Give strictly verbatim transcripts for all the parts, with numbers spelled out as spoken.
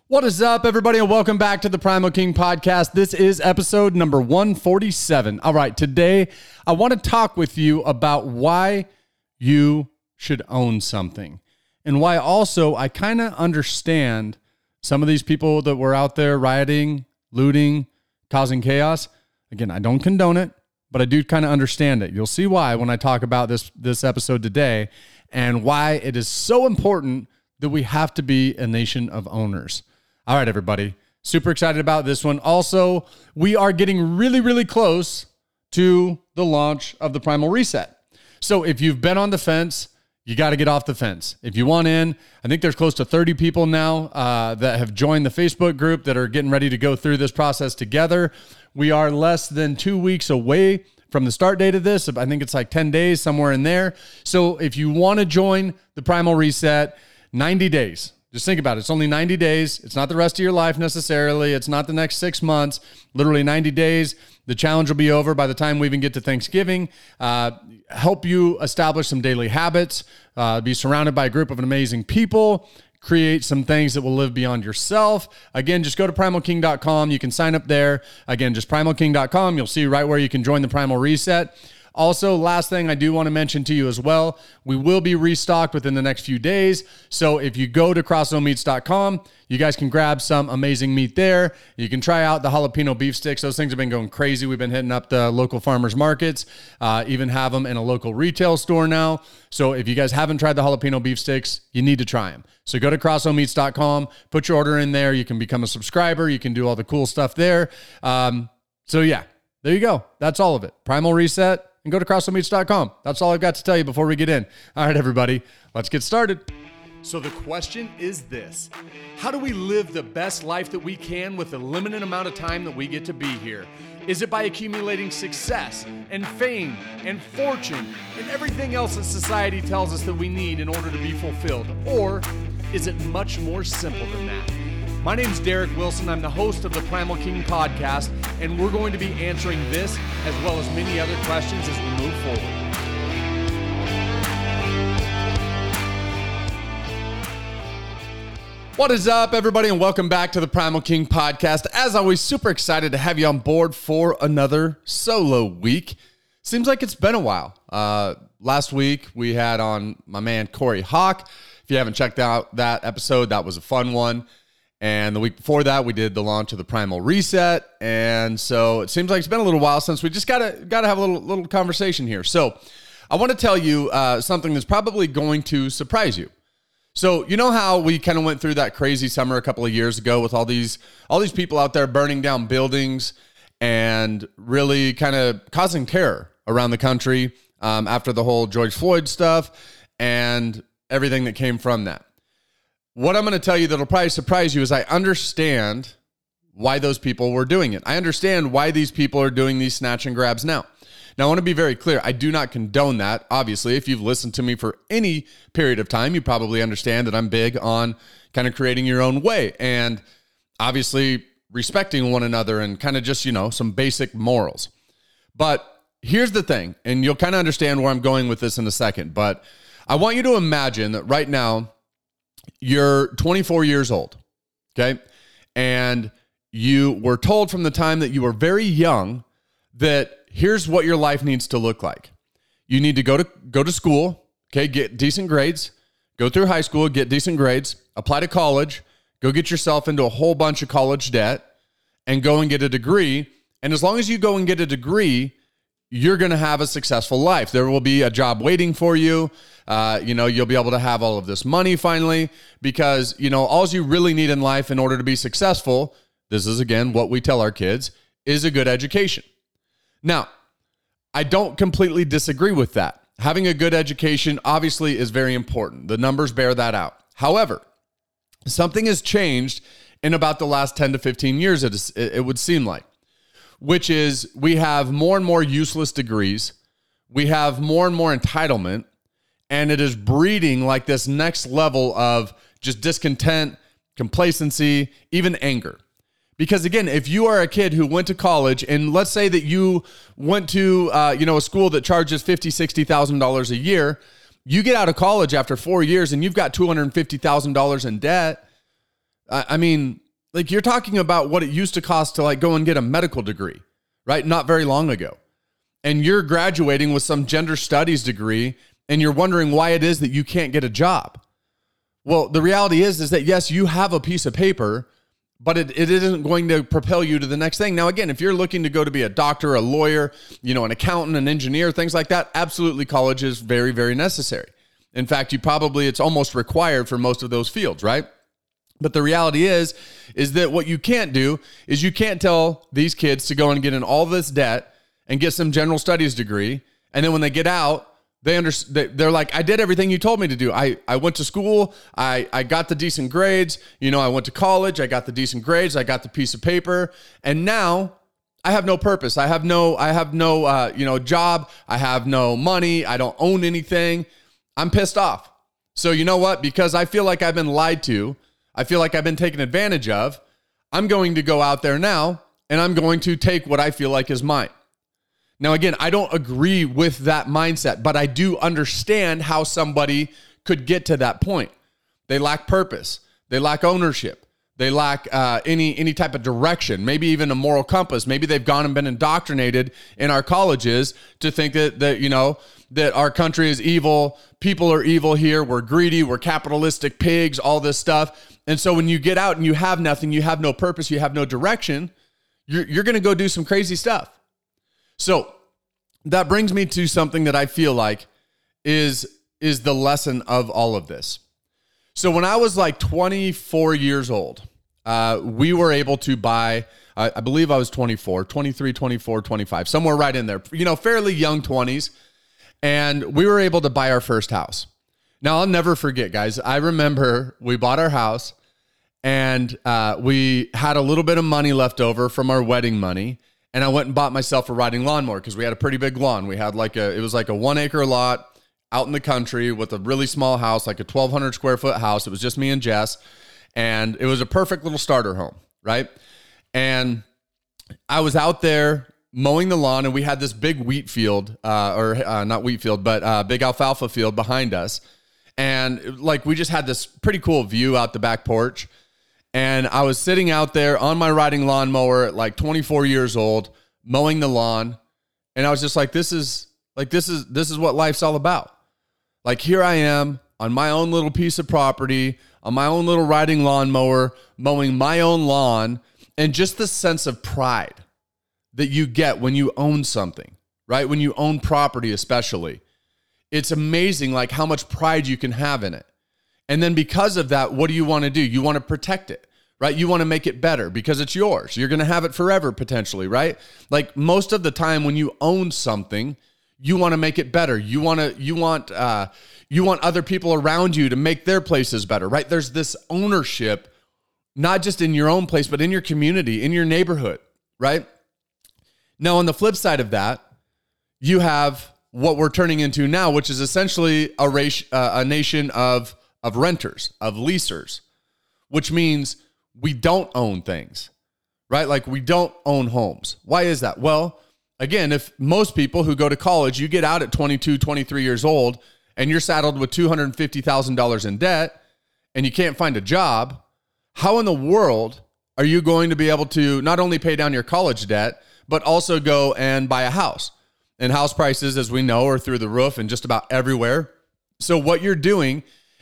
What is up, everybody, and welcome back to the Primal King Podcast. This is episode number one forty-seven. All right, today I want to talk with you about why you should own something and why also I kind of understand some of these people that were out there rioting, looting, causing chaos. Again, I don't condone it, but I do kind of understand it. You'll see why when I talk about this, this episode today and why it is so important that we have to be a nation of owners. All right, everybody. Super excited about this one. Also, we are getting really, really close to the launch of the Primal Reset. So if you've been on the fence, you got to get off the fence. If you want in, I think there's close to thirty people now uh, that have joined the Facebook group that are getting ready to go through this process together. We are less than two weeks away from the start date of this. I think it's like ten days, somewhere in there. So if you want to join the Primal Reset, ninety days. Just think about it. It's only ninety days. It's not the rest of your life necessarily. It's not the next six months. Literally ninety days. The challenge will be over by the time we even get to Thanksgiving. Uh, help you establish some daily habits. Uh, be surrounded by a group of amazing people. Create some things that will live beyond yourself. Again, just go to primal king dot com. You can sign up there. Again, just primal king dot com. You'll see right where you can join the Primal Reset. Also, last thing I do want to mention to you as well, we will be restocked within the next few days. So if you go to crossbow meats dot com, you guys can grab some amazing meat there. You can try out the jalapeno beef sticks. Those things have been going crazy. We've been hitting up the local farmers markets, uh, even have them in a local retail store now. So if you guys haven't tried the jalapeno beef sticks, you need to try them. So go to crossbow meats dot com, put your order in there. You can become a subscriber. You can do all the cool stuff there. Um, so yeah, there you go. That's all of it. Primal Reset. And go to crossbow meats dot com. That's all I've got to tell you before we get in. All right, everybody, let's get started. So the question is this: how do we live the best life that we can with the limited amount of time that we get to be here? Is it by accumulating success and fame and fortune and everything else that society tells us that we need in order to be fulfilled? Or is it much more simple than that? My name's Derek Wilson. I'm the host of the Primal King Podcast, and we're going to be answering this as well as many other questions as we move forward. What is up, everybody, and welcome back to the Primal King Podcast. As always, super excited to have you on board for another solo week. Seems like it's been a while. Uh, last week, we had on my man, Corey Hawk. If you haven't checked out that episode, that was a fun one. And the week before that, we did the launch of the Primal Reset. And so it seems like it's been a little while since we just got to got to have a little little conversation here. So I want to tell you uh, something that's probably going to surprise you. So you know how we kind of went through that crazy summer a couple of years ago with all these all these people out there burning down buildings and really kind of causing terror around the country um, after the whole George Floyd stuff and everything that came from that. What I'm going to tell you that'll probably surprise you is I understand why those people were doing it. I understand why these people are doing these snatch and grabs now. Now, I want to be very clear. I do not condone that. Obviously, if you've listened to me for any period of time, you probably understand that I'm big on kind of creating your own way and obviously respecting one another and kind of just, you know, some basic morals. But here's the thing, and you'll kind of understand where I'm going with this in a second, but I want you to imagine that right now, you're twenty-four years old, okay? And you were told from the time that you were very young that here's what your life needs to look like. You need to go to go to school, okay, get decent grades, go through high school, get decent grades, apply to college, go get yourself into a whole bunch of college debt, and go and get a degree. And as long as you go and get a degree, you're going to have a successful life. There will be a job waiting for you. Uh, you know, you'll be able to have all of this money finally because, you know, all you really need in life in order to be successful, this is, again, what we tell our kids, is a good education. Now, I don't completely disagree with that. Having a good education obviously is very important. The numbers bear that out. However, something has changed in about the last ten to fifteen years, it, is, it would seem like, which is we have more and more useless degrees. We have more and more entitlement, and it is breeding like this next level of just discontent, complacency, even anger. Because again, if you are a kid who went to college, and let's say that you went to uh, you know, a school that charges fifty thousand dollars, sixty thousand dollars a year, you get out of college after four years and you've got two hundred fifty thousand dollars in debt, I, I mean, like you're talking about what it used to cost to like go and get a medical degree, right? Not very long ago. And you're graduating with some gender studies degree and you're wondering why it is that you can't get a job. Well, the reality is, is that yes, you have a piece of paper, but it, it isn't going to propel you to the next thing. Now, again, if you're looking to go to be a doctor, a lawyer, you know, an accountant, an engineer, things like that, absolutely college is very, very necessary. In fact, you probably, it's almost required for most of those fields, right? But the reality is, is that what you can't do is you can't tell these kids to go and get in all this debt and get some general studies degree. And then when they get out, they under, they're like, I did everything you told me to do. I, I went to school. I, I got the decent grades. You know, I went to college. I got the decent grades. I got the piece of paper. And now I have no purpose. I have no, I have no, uh, you know, job. I have no money. I don't own anything. I'm pissed off. So you know what? Because I feel like I've been lied to. I feel like I've been taken advantage of. I'm going to go out there now and I'm going to take what I feel like is mine. Now, again, I don't agree with that mindset, but I do understand how somebody could get to that point. They lack purpose. They lack ownership. They lack uh, any any type of direction, maybe even a moral compass. Maybe they've gone and been indoctrinated in our colleges to think that, that you know, that our country is evil. People are evil here. We're greedy. We're capitalistic pigs, all this stuff. And so when you get out and you have nothing, you have no purpose, you have no direction, you're, you're going to go do some crazy stuff. So that brings me to something that I feel like is, is the lesson of all of this. So when I was like twenty-four years old, uh, we were able to buy, I, I believe I was twenty-four, twenty-three, twenty-four, twenty-five, somewhere right in there, you know, fairly young twenties. And we were able to buy our first house. Now, I'll never forget, guys. I remember we bought our house and uh, we had a little bit of money left over from our wedding money. And I went and bought myself a riding lawnmower because we had a pretty big lawn. We had like a, it was like a one acre lot out in the country with a really small house, like a twelve hundred square foot house. It was just me and Jess. And it was a perfect little starter home, right? And I was out there mowing the lawn and we had this big wheat field, uh, or uh, not wheat field, but uh, big alfalfa field behind us. And like, we just had this pretty cool view out the back porch. And I was sitting out there on my riding lawnmower at like twenty-four years old, mowing the lawn. And I was just like, this is like, this is, this is what life's all about. Like, here I am on my own little piece of property, on my own little riding lawnmower, mowing my own lawn. And just the sense of pride that you get when you own something, right? When you own property, especially, it's amazing like how much pride you can have in it. And then because of that, what do you want to do? You want to protect it, right? You want to make it better because it's yours. You're going to have it forever potentially, right? Like most of the time when you own something, you want to make it better. You want to, you want, uh, you want other people around you to make their places better, right? There's this ownership, not just in your own place, but in your community, in your neighborhood, right? Now, on the flip side of that, you have what we're turning into now, which is essentially a race, uh, a nation of, of renters, of leasers, which means we don't own things, right? Like we don't own homes. Why is that? Well, again, if most people who go to college, you get out at twenty-two, twenty-three years old and you're saddled with two hundred fifty thousand dollars in debt and you can't find a job, how in the world are you going to be able to not only pay down your college debt, but also go and buy a house? And house prices, as we know, are through the roof and just about everywhere. So what you're doing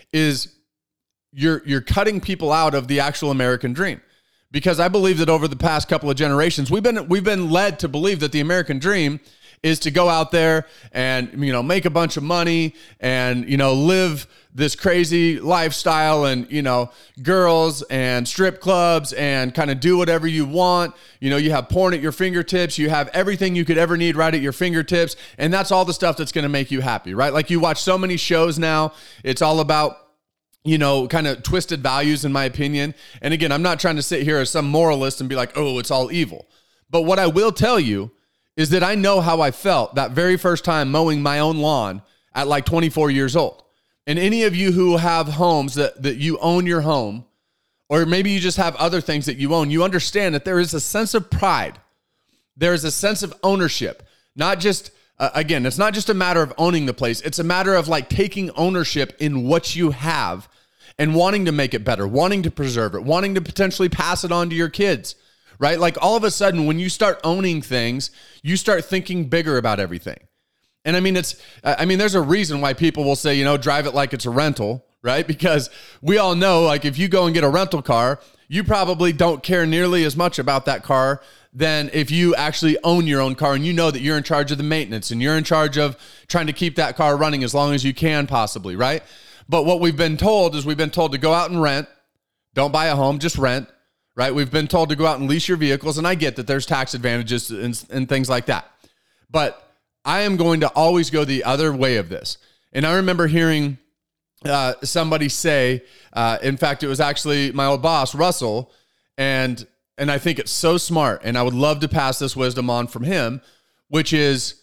is you're you're cutting people out of the actual American dream. Because I believe that over the past couple of generations, we've been we've been led to believe that the American dream is to go out there and, you know, make a bunch of money and, you know, live this crazy lifestyle and, you know, girls and strip clubs and kind of do whatever you want. You know, you have porn at your fingertips. You have everything you could ever need right at your fingertips. And that's all the stuff that's going to make you happy, right? Like you watch so many shows now. It's all about, you know, kind of twisted values, in my opinion. And again, I'm not trying to sit here as some moralist and be like, oh, it's all evil. But what I will tell you is that I know how I felt that very first time mowing my own lawn at like twenty-four years old. And any of you who have homes that, that you own your home, or maybe you just have other things that you own, you understand that there is a sense of pride. There is a sense of ownership. Not just, uh, again, it's not just a matter of owning the place. It's a matter of like taking ownership in what you have and wanting to make it better, wanting to preserve it, wanting to potentially pass it on to your kids, right? Like all of a sudden, when you start owning things, you start thinking bigger about everything. And I mean, it's, I mean, there's a reason why people will say, you know, drive it like it's a rental, right? Because we all know, like if you go and get a rental car, you probably don't care nearly as much about that car than if you actually own your own car and you know that you're in charge of the maintenance and you're in charge of trying to keep that car running as long as you can possibly, right? But what we've been told is we've been told to go out and rent. Don't buy a home, just rent, right? We've been told to go out and lease your vehicles. And I get that there's tax advantages and, and things like that. But I am going to always go the other way of this. And I remember hearing uh, somebody say, uh, in fact, it was actually my old boss, Russell, and and I think it's so smart, and I would love to pass this wisdom on from him, which is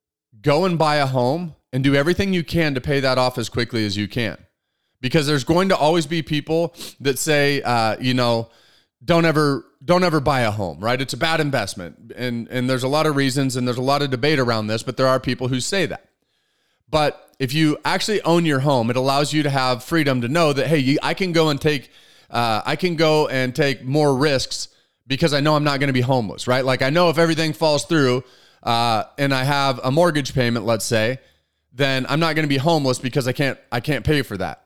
go and buy a home and do everything you can to pay that off as quickly as you can. Because there's going to always be people that say, uh, you know, don't ever don't ever buy a home, right? It's a bad investment. And, and there's a lot of reasons, and there's a lot of debate around this, but there are people who say that. But if you actually own your home, it allows you to have freedom to know that, hey, you, I can go and take uh, I can go and take more risks because I know I'm not going to be homeless, right? Like I know if everything falls through uh, and I have a mortgage payment, let's say, then I'm not going to be homeless because I can't I can't pay for that.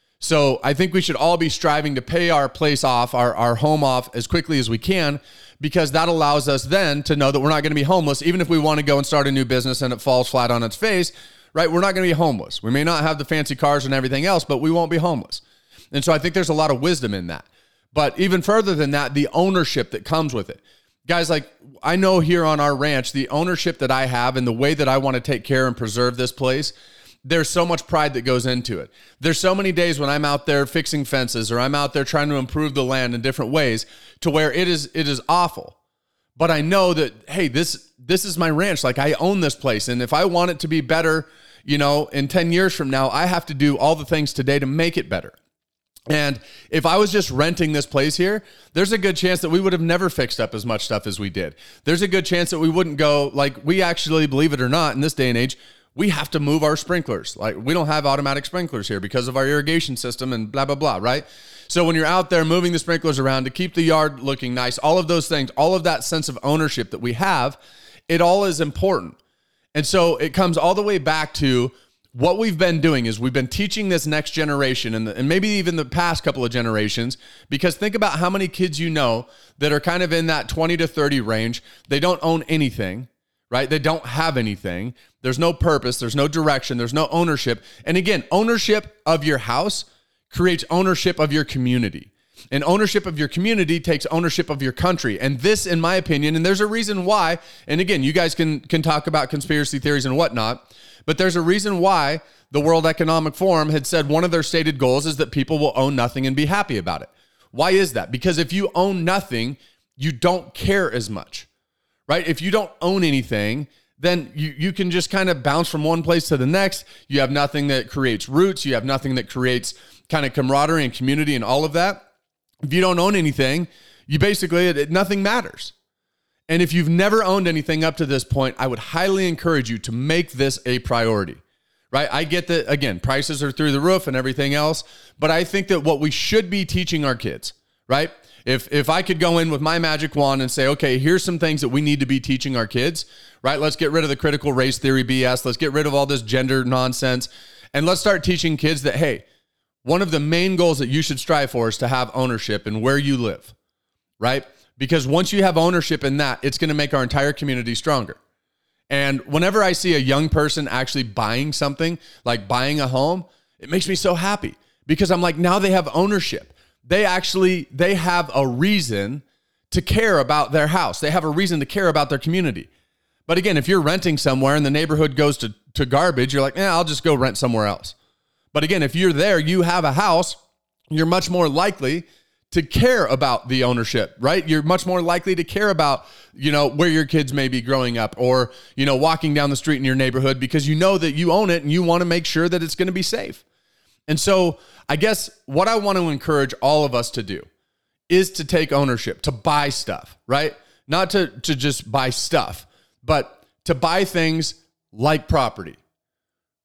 So I think we should all be striving to pay our place off, our, our home off as quickly as we can, because that allows us then to know that we're not going to be homeless. Even if we want to go and start a new business and it falls flat on its face, right? We're not going to be homeless. We may not have the fancy cars and everything else, but we won't be homeless. And so I think there's a lot of wisdom in that. But even further than that, the ownership that comes with it. Guys, like I know here on our ranch, the ownership that I have and the way that I want to take care and preserve this place, there's so much pride that goes into it. There's so many days when I'm out there fixing fences or I'm out there trying to improve the land in different ways to where it is it is awful. But I know that, hey, this this is my ranch. Like I own this place. And if I want it to be better, you know, in ten years from now, I have to do all the things today to make it better. And if I was just renting this place here, there's a good chance that we would have never fixed up as much stuff as we did. There's a good chance that we wouldn't go, like we actually, believe it or not, in this day and age, we have to move our sprinklers. Like we don't have automatic sprinklers here because of our irrigation system and blah, blah, blah, right? So when you're out there moving the sprinklers around to keep the yard looking nice, all of those things, all of that sense of ownership that we have, it all is important. And so it comes all the way back to what we've been doing is we've been teaching this next generation and, the, and maybe even the past couple of generations, because think about how many kids you know that are kind of in that twenty to thirty range. They don't own anything, right? They don't have anything. There's no purpose. There's no direction. There's no ownership. And again, ownership of your house creates ownership of your community. And ownership of your community takes ownership of your country. And this, in my opinion, and there's a reason why, and again, you guys can, can talk about conspiracy theories and whatnot, but there's a reason why the World Economic Forum had said one of their stated goals is that people will own nothing and be happy about it. Why is that? Because if you own nothing, you don't care as much, right? If you don't own anything, then you, you can just kind of bounce from one place to the next. You have nothing that creates roots. You have nothing that creates kind of camaraderie and community and all of that. If you don't own anything, you basically, it, it, nothing matters. And if you've never owned anything up to this point, I would highly encourage you to make this a priority, right? I get that, again, prices are through the roof and everything else, but I think that what we should be teaching our kids, right? If if I could go in with my magic wand and say, okay, here's some things that we need to be teaching our kids, right? Let's get rid of the critical race theory B S. Let's get rid of all this gender nonsense. And let's start teaching kids that, hey, one of the main goals that you should strive for is to have ownership in where you live, right? Because once you have ownership in that, it's going to make our entire community stronger. And whenever I see a young person actually buying something, like buying a home, it makes me so happy because I'm like, now they have ownership. They actually, they have a reason to care about their house. They have a reason to care about their community. But again, if you're renting somewhere and the neighborhood goes to, to garbage, you're like, eh, I'll just go rent somewhere else. But again, if you're there, you have a house, you're much more likely to care about the ownership, right? You're much more likely to care about, you know, where your kids may be growing up or, you know, walking down the street in your neighborhood because you know that you own it and you want to make sure that it's going to be safe. And so I guess what I want to encourage all of us to do is to take ownership, to buy stuff, right? Not to, to just buy stuff, but to buy things like property,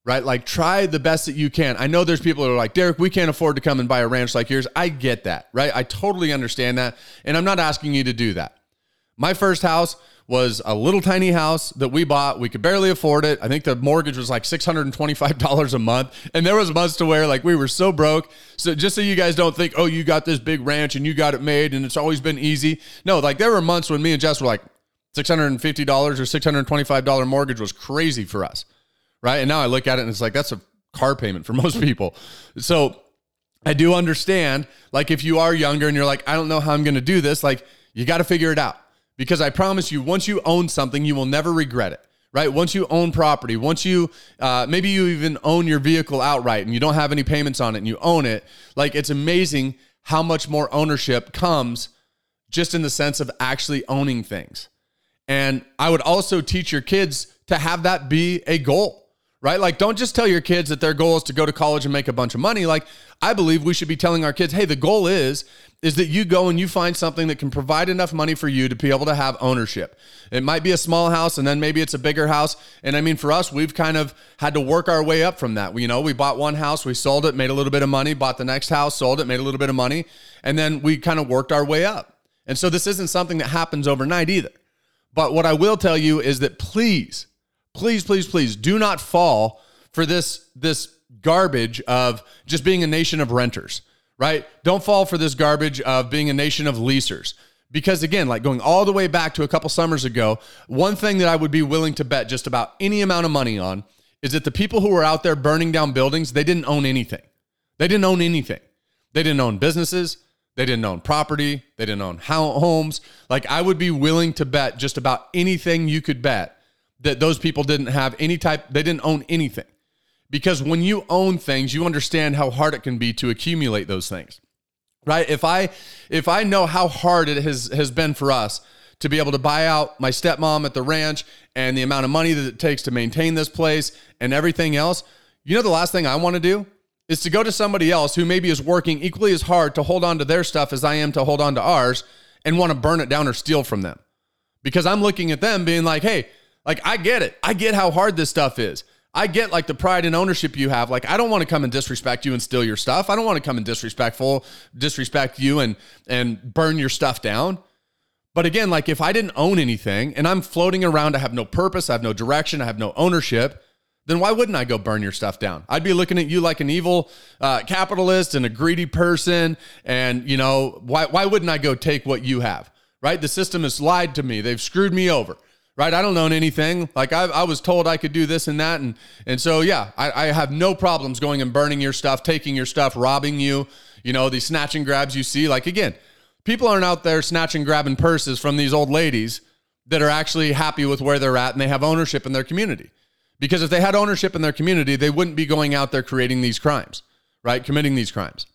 right? Like try the best that you can. I know there's people that are like, Derek, we can't afford to come and buy a ranch like yours. I get that, right? I totally understand that. And I'm not asking you to do that. My first house was a little tiny house that we bought. We could barely afford it. I think the mortgage was like six hundred twenty-five dollars a month. And there was months to where like we were so broke. So just so you guys don't think, oh, you got this big ranch and you got it made and it's always been easy. No, like there were months when me and Jess were like six hundred fifty dollars or six hundred twenty-five dollars mortgage was crazy for us. Right. And now I look at it and it's like, that's a car payment for most people. So I do understand, like, if you are younger and you're like, I don't know how I'm going to do this, like, you got to figure it out. Because I promise you, once you own something, you will never regret it. Right. Once you own property, once you, uh, maybe you even own your vehicle outright and you don't have any payments on it and you own it, like, it's amazing how much more ownership comes just in the sense of actually owning things. And I would also teach your kids to have that be a goal. Right? Like, don't just tell your kids that their goal is to go to college and make a bunch of money. Like, I believe we should be telling our kids, hey, the goal is, is that you go and you find something that can provide enough money for you to be able to have ownership. It might be a small house and then maybe it's a bigger house. And I mean, for us, we've kind of had to work our way up from that. We, you know, we bought one house, we sold it, made a little bit of money, bought the next house, sold it, made a little bit of money. And then we kind of worked our way up. And so this isn't something that happens overnight either. But what I will tell you is that please, Please, please, please do not fall for this, this garbage of just being a nation of renters, right? Don't fall for this garbage of being a nation of leasers. Because again, like going all the way back to a couple summers ago, one thing that I would be willing to bet just about any amount of money on is that the people who were out there burning down buildings, they didn't own anything. They didn't own anything. They didn't own businesses. They didn't own property. They didn't own homes. Like, I would be willing to bet just about anything you could bet that those people didn't have any type, they didn't own anything. Because when you own things, you understand how hard it can be to accumulate those things, right? If I if I know how hard it has, has been for us to be able to buy out my stepmom at the ranch and the amount of money that it takes to maintain this place and everything else, you know the last thing I want to do is to go to somebody else who maybe is working equally as hard to hold on to their stuff as I am to hold on to ours and want to burn it down or steal from them. Because I'm looking at them being like, hey, like, I get it. I get how hard this stuff is. I get like the pride and ownership you have. Like, I don't want to come and disrespect you and steal your stuff. I don't want to come and disrespectful, disrespect you and, and burn your stuff down. But again, like, if I didn't own anything and I'm floating around, I have no purpose, I have no direction, I have no ownership, then why wouldn't I go burn your stuff down? I'd be looking at you like an evil uh, capitalist and a greedy person. And, you know, why, why wouldn't I go take what you have, right? The system has lied to me. They've screwed me over. Right? I don't own anything. Like, I, I was told I could do this and that. And, and so, yeah, I, I have no problems going and burning your stuff, taking your stuff, robbing you, you know, these snatch and grabs you see. Like, again, people aren't out there snatching, grabbing purses from these old ladies that are actually happy with where they're at and they have ownership in their community. Because if they had ownership in their community, they wouldn't be going out there creating these crimes, right? Committing these crimes.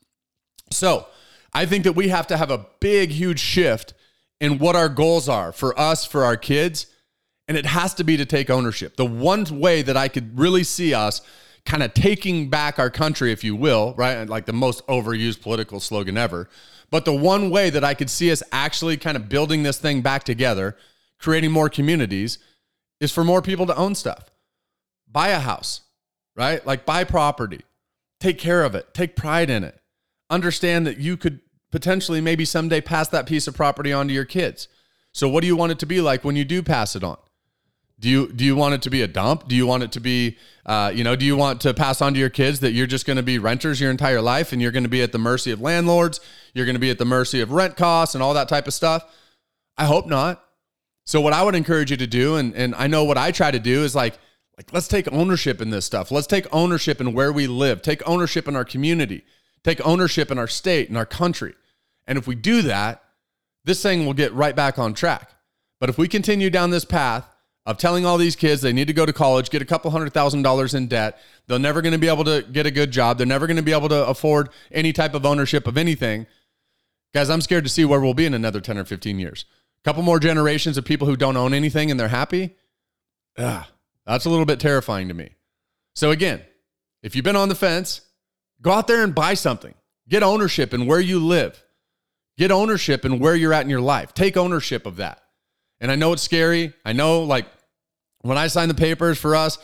So I think that we have to have a big, huge shift in what our goals are for us, for our kids. And it has to be to take ownership. The one way that I could really see us kind of taking back our country, if you will, right? Like the most overused political slogan ever. But the one way that I could see us actually kind of building this thing back together, creating more communities, is for more people to own stuff. Buy a house, right? Like, buy property. Take care of it. Take pride in it. Understand that you could potentially maybe someday pass that piece of property on to your kids. So what do you want it to be like when you do pass it on? Do you do you want it to be a dump? Do you want it to be, uh, you know, do you want to pass on to your kids that you're just going to be renters your entire life and you're going to be at the mercy of landlords? You're going to be at the mercy of rent costs and all that type of stuff? I hope not. So what I would encourage you to do, and, and I know what I try to do, is like, like, let's take ownership in this stuff. Let's take ownership in where we live. Take ownership in our community. Take ownership in our state, in our country. And if we do that, this thing will get right back on track. But if we continue down this path of telling all these kids they need to go to college, get a couple hundred thousand dollars in debt, they're never going to be able to get a good job, they're never going to be able to afford any type of ownership of anything, guys, I'm scared to see where we'll be in another ten or fifteen years. A couple more generations of people who don't own anything and they're happy. Ugh, that's a little bit terrifying to me. So again, if you've been on the fence, go out there and buy something. Get ownership in where you live. Get ownership in where you're at in your life. Take ownership of that. And I know it's scary. I know, like, when I signed the papers for us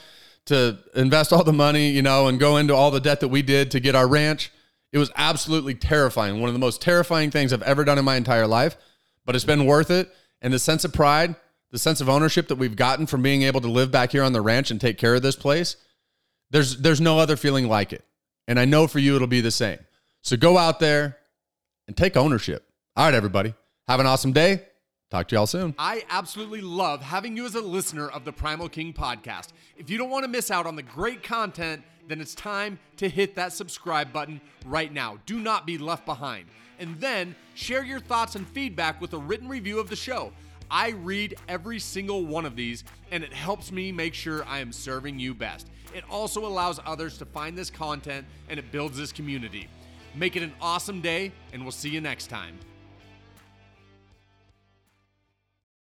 to invest all the money, you know, and go into all the debt that we did to get our ranch. It was absolutely terrifying. One of the most terrifying things I've ever done in my entire life, but it's been worth it. And the sense of pride, the sense of ownership that we've gotten from being able to live back here on the ranch and take care of this place, there's there's no other feeling like it. And I know for you, it'll be the same. So go out there and take ownership. All right, everybody. Have an awesome day. Talk to y'all soon. I absolutely love having you as a listener of the Primal King podcast. If you don't want to miss out on the great content, then it's time to hit that subscribe button right now. Do not be left behind. And then share your thoughts and feedback with a written review of the show. I read every single one of these, and it helps me make sure I am serving you best. It also allows others to find this content, and it builds this community. Make it an awesome day, and we'll see you next time.